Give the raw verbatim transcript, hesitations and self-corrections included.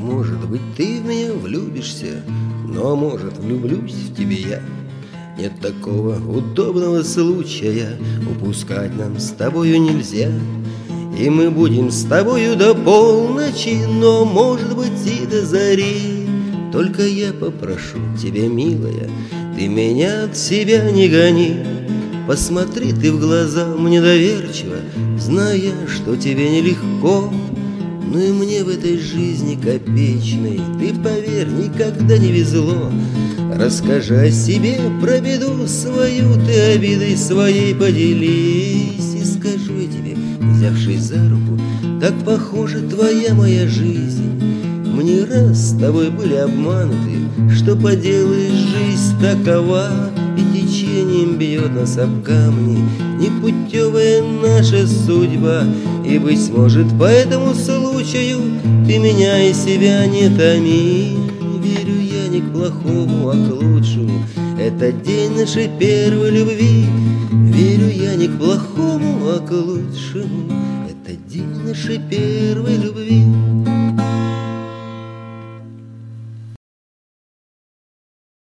Может быть, ты в меня влюбишься, но, может, влюблюсь в тебе я. Нет такого удобного случая, упускать нам с тобою нельзя. И мы будем с тобою до полночи, но, может быть, и до зари. Только я попрошу тебя, милая, ты меня от себя не гони. Посмотри ты в глаза мне доверчиво, зная, что тебе нелегко. Ну и мне в этой жизни копеечной, ты поверь, никогда не везло. Расскажи о себе, про беду свою, ты обидой своей поделись. И скажу я тебе, взявшись за руку, так похожа твоя моя жизнь. Мы не раз с тобой были обмануты, что поделаешь, жизнь такова. И течением бьет нас об камни непутевая наша судьба. И, быть может, по этому случаю ты меня и себя не томи. Верю я не к плохому, а к лучшему, это день нашей первой любви. Верю я не к плохому, а к лучшему, это день нашей первой любви.